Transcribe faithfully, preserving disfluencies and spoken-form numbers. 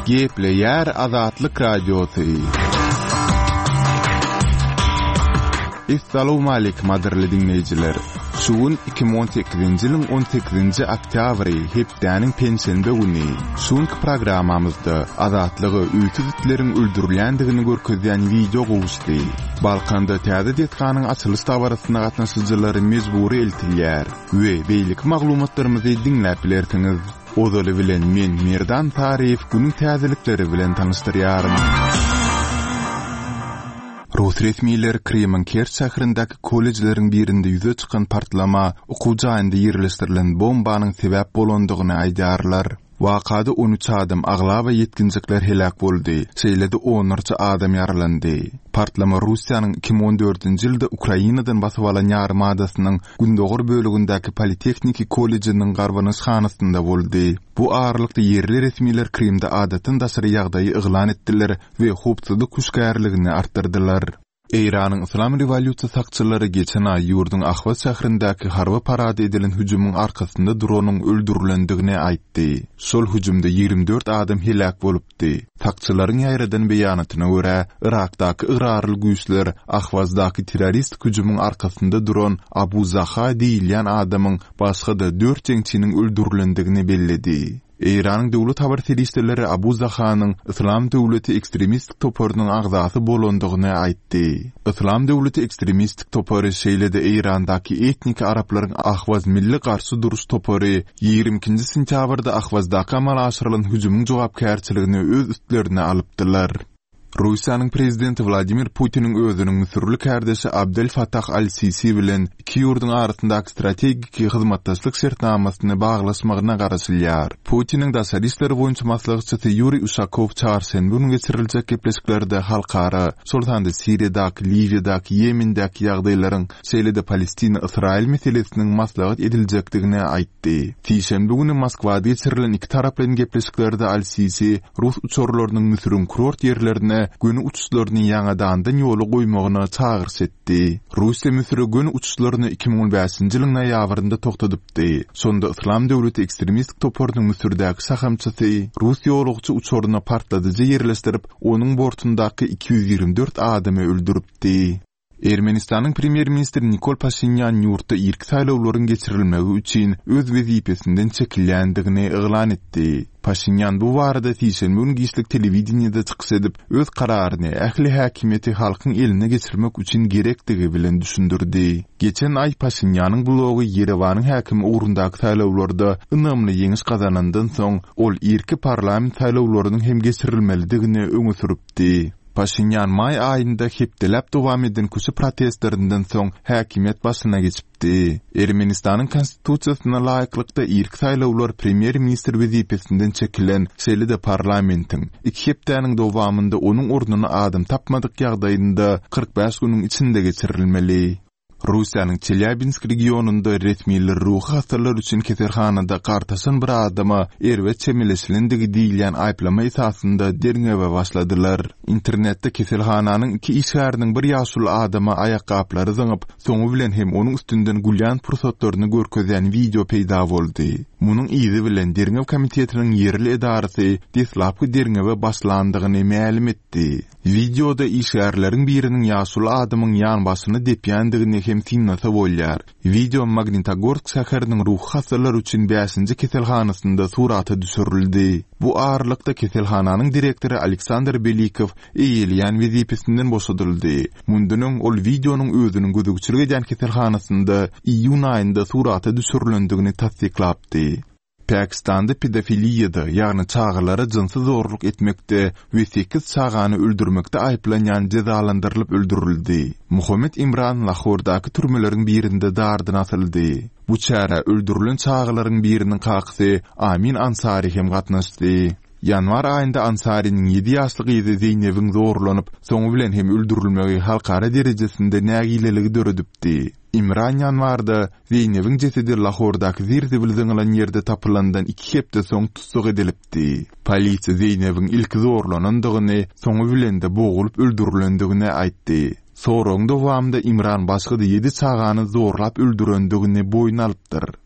Gepleyer Azatlyk Radiosu. Assalamu alaykum maderli dinleyijiler. Şuun iki bin on sekizinji ýylyň on sekizinji oktýabry hepdäniň pensiýende güni. Şuňky programmamyzda azatlygy üýtütleriň öldürilendigini görkezýän video gowuşdy. Balkanda täze detganyň açylış tawarasyna gatnaşyjylary mezburi eltilýär we beýlik maglumatlarymyzy dinläp bilersiňiz. Ozaly bilen men Merdan Tarif günüň täzelikleri bilen tanystyryarym. Rus resmiýetleri Kremenkerç şäherindäki kollejleriň birinde ýüze çykan partlama okuwjy aýynda ýerleşdirilen bombanyň sebäp bolandygyny aýdarlar. Wakada on üç adam aglaba yetkinjikler helak boldy. Şeýlede onlarça adam ýaralandy. Partlama Russiýanyň iki bin on dörtünji ýylda Ukrainadan basyp alan ýarym adasynyň gündogur bölügindäki Politechniki kollejiniň garwanyşhanasynda boldy. Bu ağırlykda yerli resmiýetler Krimde adatyn daşary ýagdaýy yglan etdiler we howpsuzlyk güçgärligini artdyrdylar. Eýranyň Islam rewolýusiýa sakçylary geçen aý ýurdun Ahvaz şäherindäki harby parady edilen hüjümüň arkasynda dronyň öldürilendigini aýtdy. Şol hüjümde ýygrimi dört adam helak bolupdy. Sakçylaryň ýaýradan beýanatyna görä, Irakdaky yrarly güýçler Ahvazdaky terrorist hüjümüň arkasynda duran Abu Zaha diýilýän adamyň başga-da dört jeňçiniň öldürilendigini belledi. Eýranyň döwlet habar serýisleri Abu Zahanyň Islam döwleti ekstremistik toparynyň agzasy bolandygyny aýtdy. Islam döwleti ekstremistik topary şeýlede Eýrandaky etnik araplaryň Ahvaz milli garşy duruş topary ýygrimi ikinji sentýabrda Ahvazdaky amal aşyrylan hüjümüň jogapkärçiligini öz üstlerine alypdylar. Russiýanyň prezidenti Vladimir Putiniň özüniň Misirli kardeşi Abdel Fattah al-Sisi bilen iki ýurdun arasyndaky strategik hyzmatdaşlyk şertnamasyny baglaşmagyna garaşylýar. Putiniň daşary işleri boýunça maslahatçysy Yuri Ushakov çarşenbe günü geçiriljek gepleşiklerde halkara, şoltanda Siriýadaky, Liwiýadaky, Ýemendäki ýagdaýlaryň şeýlede Palestina-Israil meselesiniň maslahat ediljekdigini aýtdy. Tiýşembe günü Moskwada geçirilen iki taraplyň gepleşiklerde al-Sisi Rus uçurlarynyň Misirň kurort ýerlerine gün uçuşlaryny ýaňadan ýoly goýmagyna çağırş etdi. Russiýa Misirä gün uçuşlaryny iki bin on beşinji ýylyň noýabrynda toktadypdy. Sonda Islam döwleti ekstremistik toparynyň Misirdäki sahamçysy Russiýa olugçy uçuryna partladyjy ýerleşdirip, onuň bortundaky iki yüz ýygrimi dört adamy öldüripdi. Ermenistanyň premier ministri Nikol Pashinyan ýurtda irk saýlawlaryň geçirilmegi üçin öz wezipesinden çekilýändigini eglan etdi. Pashinyan bu barada tiýşenbe günü giýişlik telewizionyada çykyş edip, öz kararyny ähli häkimiýeti halkyň eline geçirmek üçin gerekdigi bilen düşündirdi. Geçen aý Pashinyanyň blogy Yerewanyň häkimi ugrundaky saýlawlarda ynamly ýeňiş gazanandan soň ol irki parlament saýlawlarynyň hem geçirilmelidigini öňe süripdi. Pashinyan may aýynda hepdelap dowam eden köşe protestlerinden soň häkimiýet başyna geçipdi. Ermenistanyň konstitusiýasyna laýyklykda irk saýlawlar premier ministr wezipesinden çekilen şeýlede parlamentiň iki hepdäniň dowamynda onuň ornuny adam tapmadyk ýagdaýynda kırk beş günüň içinde geçirilmeli. Russiýanyň Çelябinsk regionunda resmiýetler ruhy hastalar üçin keserhanada gartaşan bir adama erwe çemeleşilendigi diýilýän aýplama esasynda derňebe başladylar. Internetde keselhananyň iki işgäriniň bir ýaşul adama aýakgaplary zyňyp, soňu bilen hem onuň üstünden gulýan pursatlaryny görkezýän video peýda boldy. Munyň izi bilen derňew komitetiniň yerli edarasy deslapky derňebe başlandygyny ma'lum etdi. Videoda işgärleriň biriniň ýaşul adamyň ýan başyny depýändigini hem tinlasa bolýar. Video Magnitogorsk şäheriniň ruh hastalar üçin beşinji keselhanasynda suraty düşürildi. Bu ağırlykda keselhananyň direktori Aleksandr Belikov eýilýän wezipesinden boşadyldy. Mundunyň ol videonyň özüniň gözükçülük eden keselhanasynda iýun aýynda suraty düşürilendigini tasdiklapdy. Pakistanda pedofiliýada, ýagny çağalara jinsy zorluk etmekde we sekiz çağany öldürmekde aýplanýan cezalandyrylyp öldürildi. Muhammed Imran Lahordaky türmeleriň birinde dardan atyldy. Bu çara öldürilen çağalaryň biriniň kakysy Amin Ansari hem gatnaşdy. Yanvar aýynda Ansariň ýedi ýaşlyk ýyzy Zeynepň zorlanyp, soňu bilen hem öldürilmegi halkara derejesinde nägileligi döredipdi. İmran yanvarda Zeynepň jesedi Lahordaky zirzibil zyňylan ýerde tapylandan iki hepde soň tutsak edilipdi. Polisiýa Zeynepň ilk zorlanandygyny, soňu bilen de boğulup öldürilendigini aýtdy. Soraň dowamında İmran başga ýedi çağany zorlap öldürendigini boýun alypdyr.